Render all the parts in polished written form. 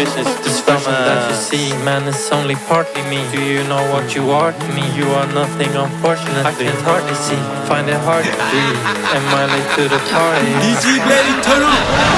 bitches. This fashion that you see, man, it's only partly me. Do you know what you are to me? You are nothing, unfortunately. I can hardly see, find it hard to breathe. Am I late to the party? DJ Belly, turn on.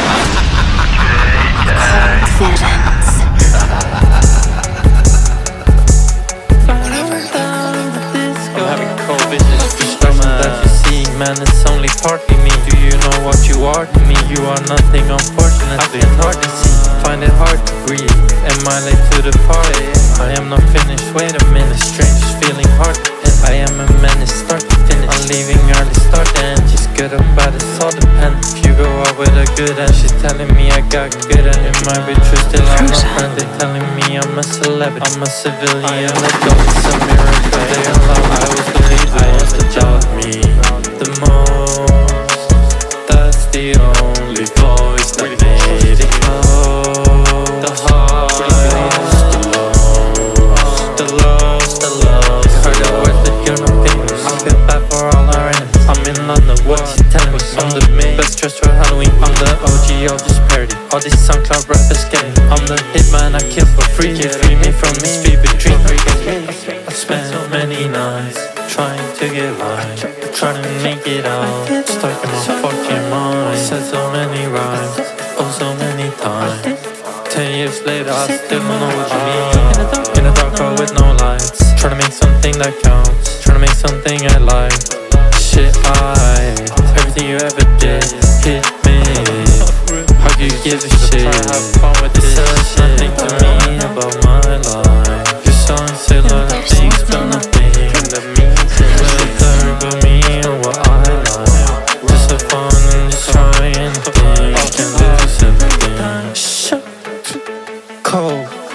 I'm having cold bitches. This fashion that you see, man, it's only partly me. Do you know what you are to me? You are nothing, unfortunately. I can hardly see, find it hard to breathe. Am I late to the party? I am not finished, wait a minute. Strange feeling hard to pin. I am a menace, start to finish. I'm leaving early, start to end. She's good or bad, it's all depends. If you go out with a good end, she's telling me I got good and it might be true, still I'm not friend. They telling me I'm a celebrity, I'm a civilian. Let go, it's a miracle. They allow I was the leader, I was the doubt me the most. That's the only voice that made it go. The highs, the lows, the lows. Heard the words that you're not getting. I feel bad for all our enemies. I'm in London, what she telling me? I'm the best dressed for Halloween. I'm the OG of this parody. All these SoundCloud rappers getting me. I'm the hitman I kill for free. You free me from this fever dream. I spent so many nights trying to get right, trying to make it out, stuck in my fucking mind. Said so many rhymes, oh so many times. 10 years later I still don't know what you mean. In a dark car with no lights, trying to make something that counts, trying to make something I like. Shit, everything you ever did hit me. How do you give a shit? Have fun with this shit. Nothing to me about my life. Your song say a lot of things, but nothing that means it. Well, there but me and what I like. Just have fun and just try anything. Can't lose everything. Shut. Cold.